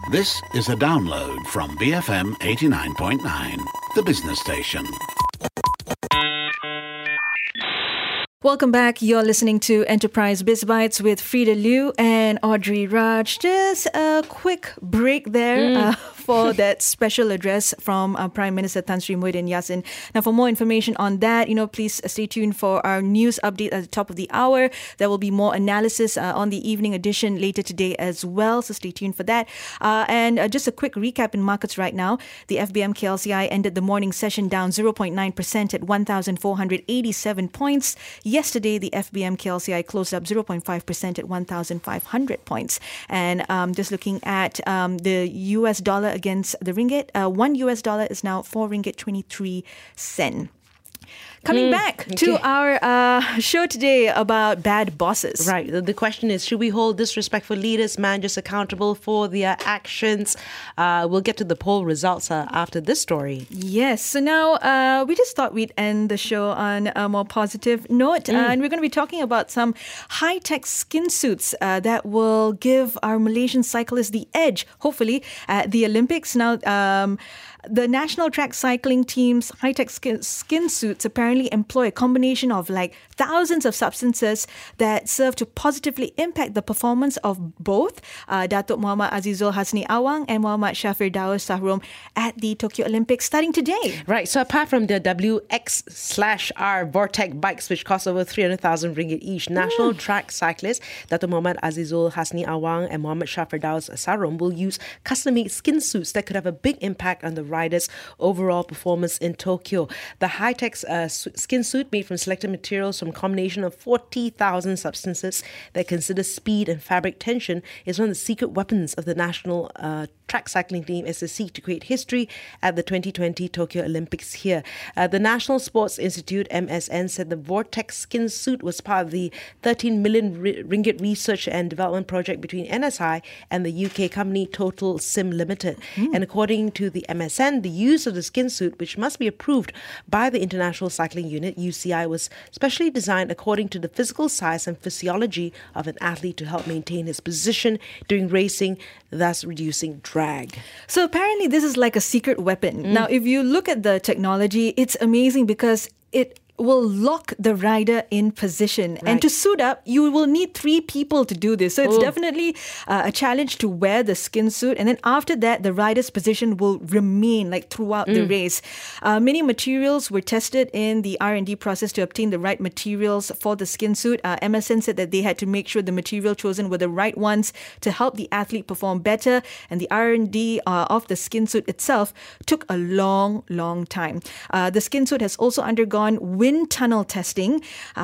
This is a download from BFM 89.9, the business station. Welcome back. You're listening to Enterprise Biz Bites with Frida Liu and Audrey Raj. Just a quick break there for that special address from Prime Minister Tan Sri Muhyiddin Yassin. Now, for more information on that, please stay tuned for our news update at the top of the hour. There will be more analysis on the evening edition later today as well. So stay tuned for that. And just a quick recap in markets right now. The FBM KLCI ended the morning session down 0.9% at 1,487 points. Yesterday, the FBM KLCI closed up 0.5% at 1,500 points. And just looking at the US dollar against the ringgit, $1 is now 4 ringgit 23 cent. Coming back to our show today about bad bosses. Right. The question is, should we hold disrespectful leaders, managers accountable for their actions? We'll get to the poll results after this story. Yes. So now we just thought we'd end the show on a more positive note. And we're going to be talking about some high-tech skin suits that will give our Malaysian cyclists the edge, hopefully, at the Olympics. Now, the national track cycling team's high-tech skin suits apparently employ a combination of thousands of substances that serve to positively impact the performance of both Datuk Muhammad Azizul Hasni Awang and Muhammad Shafir Daus Sahrom at the Tokyo Olympics starting today. Right. So apart from the WX/R Vortex bikes, which cost over 300,000 ringgit each, national track cyclists Datuk Muhammad Azizul Hasni Awang and Muhammad Shafir Daus Sahrom will use custom-made skin suits that could have a big impact on the riders' overall performance in Tokyo. The high-tech skin suit made from selected materials from a combination of 40,000 substances that consider speed and fabric tension is one of the secret weapons of the national track cycling team as they seek to create history at the 2020 Tokyo Olympics here. The National Sports Institute, MSN, said the Vortex skin suit was part of the 13 million ringgit research and development project between NSI and the UK company Total Sim Limited. And according to the MSN, the use of the skin suit, which must be approved by the International Cycling Unit, UCI, was specially designed according to the physical size and physiology of an athlete to help maintain his position during racing, thus reducing drag. So apparently this is like a secret weapon. Now, if you look at the technology, it's amazing because it will lock the rider in position. Right. And to suit up, you will need 3 people to do this. So it's definitely a challenge to wear the skin suit. And then after that, the rider's position will remain throughout the race. Many materials were tested in the R&D process to obtain the right materials for the skin suit. MSN said that they had to make sure the material chosen were the right ones to help the athlete perform better. And the R&D of the skin suit itself took a long, long time. The skin suit has also undergone wind tunnel testing,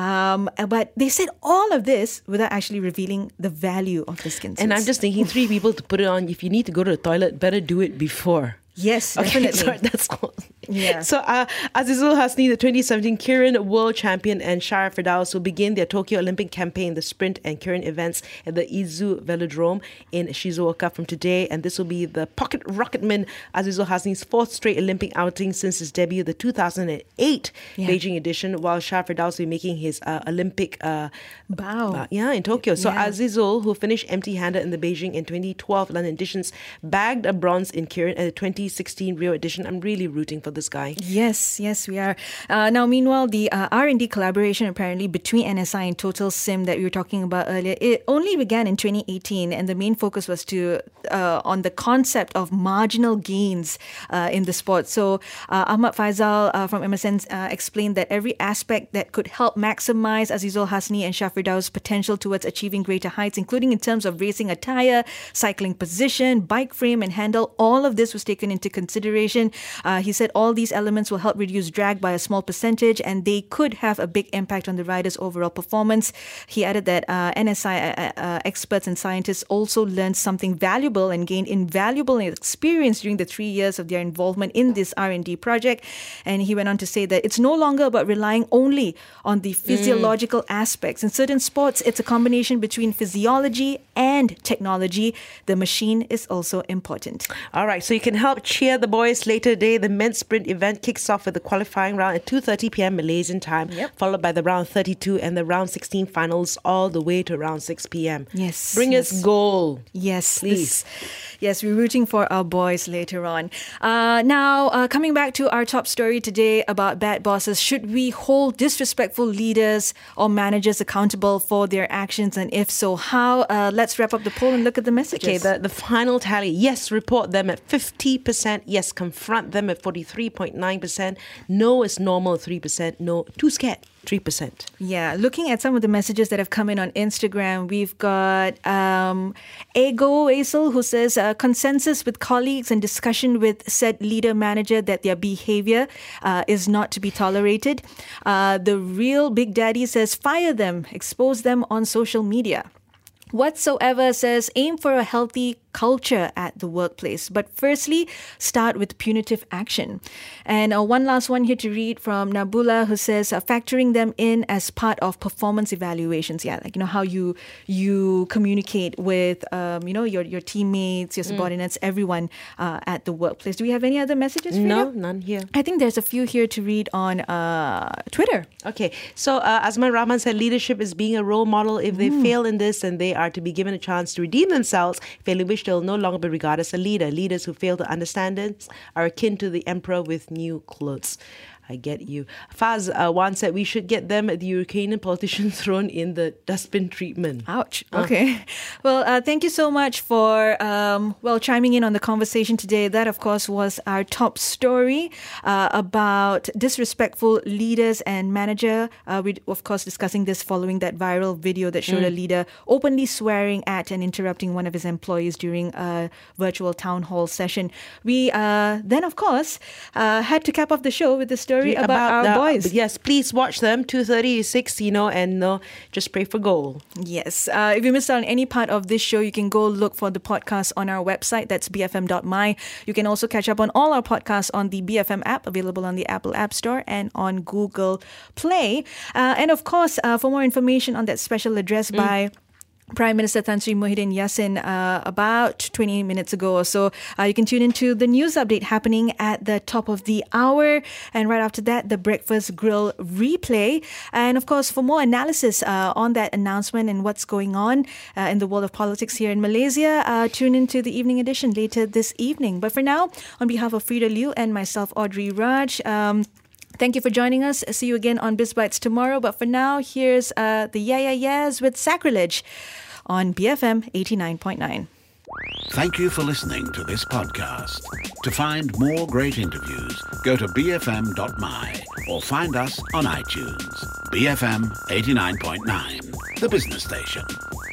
but they said all of this without actually revealing the value of the skin suits. And I'm just thinking 3 people to put it on. If you need to go to the toilet, better do it before. Yes, definitely. Okay, sorry, that's all. Yeah. So Azizul Hasni, the 2017 Kirin World Champion, and Shafir Firdaus will begin their Tokyo Olympic campaign, the sprint and Kirin events at the Izu Velodrome in Shizuoka from today. And this will be the pocket rocketman Azizul Hasni's 4th straight Olympic outing since his debut, the 2008 Beijing edition, while Shafir Firdaus will be making his Olympic bow. In Tokyo. So Azizul, who finished empty-handed in the Beijing and 2012 London editions, bagged a bronze in Kirin at the 2016 Rio edition. I'm really rooting for this guy. Yes, we are. Now, meanwhile, the R&D collaboration apparently between NSI and Total Sim that we were talking about earlier, it only began in 2018, and the main focus was on the concept of marginal gains in the sport. So Ahmad Faisal from MSN explained that every aspect that could help maximize Azizul Hasni and Shafir Daus' potential towards achieving greater heights, including in terms of racing attire, cycling position, bike frame and handle, all of this was taken into consideration. He said all these elements will help reduce drag by a small percentage, and they could have a big impact on the rider's overall performance. He added that NSI experts and scientists also learned something valuable and gained invaluable experience during the 3 years of their involvement in this R&D project. And he went on to say that it's no longer about relying only on the physiological aspects. In certain sports, it's a combination between physiology and technology. The machine is also important. All right, so you can help cheer the boys later today. The men's sprint sprint event kicks off with the qualifying round at 2:30 p.m. Malaysian time, followed by the round 32 and the round 16 finals all the way to round 6 p.m. Yes. Bring us gold. Yes, please. Yes, we're rooting for our boys later on. Now, coming back to our top story today about bad bosses, should we hold disrespectful leaders or managers accountable for their actions, and if so, how? Let's wrap up the poll and look at the messages. Okay, the final tally. Yes, report them at 50%. Yes, confront them at 43.9%. No is normal, 3%. No, too scared, 3%. Yeah, looking at some of the messages that have come in on Instagram, we've got Ego Aisel, who says consensus with colleagues and discussion with said leader manager that their behavior is not to be tolerated. The real Big Daddy says fire them, expose them on social media. Whatsoever says aim for a healthy culture at the workplace. But firstly, start with punitive action. And one last one here to read from Nabula, who says factoring them in as part of performance evaluations. Yeah, like, how you communicate with, your teammates, your subordinates, everyone at the workplace. Do we have any other messages, Frida? No, none here. I think there's a few here to read on Twitter. Okay, so Azman Rahman said leadership is being a role model. If they fail in this, then they are to be given a chance to redeem themselves. Failing which they'll no longer be regarded as a leader. Leaders who fail to understand this are akin to the emperor with new clothes. I get you. Faz once said we should get them, the Ukrainian politicians, thrown in the dustbin treatment. Ouch. Okay. Well, thank you so much for chiming in on the conversation today. That, of course, was our top story about disrespectful leaders and manager. We, of course, discussing this following that viral video that showed a leader openly swearing at and interrupting one of his employees during a virtual town hall session. We then, of course, had to cap off the show with the story about our boys. Yes, please watch them, 2:30 to 6, and just pray for goal. Yes. If you missed out on any part of this show, you can go look for the podcast on our website. That's bfm.my. You can also catch up on all our podcasts on the BFM app, available on the Apple App Store and on Google Play. And of course, for more information on that special address by Prime Minister Tan Sri Muhyiddin Yassin about 20 minutes ago or so. You can tune into the news update happening at the top of the hour. And right after that, the Breakfast Grill replay. And of course, for more analysis on that announcement and what's going on in the world of politics here in Malaysia, tune into the evening edition later this evening. But for now, on behalf of Frida Liu and myself, Audrey Raj, thank you for joining us. See you again on BizBytes tomorrow. But for now, here's the Yeah Yeahs with Sacrilege on BFM 89.9. Thank you for listening to this podcast. To find more great interviews, go to bfm.my or find us on iTunes. BFM 89.9, the business station.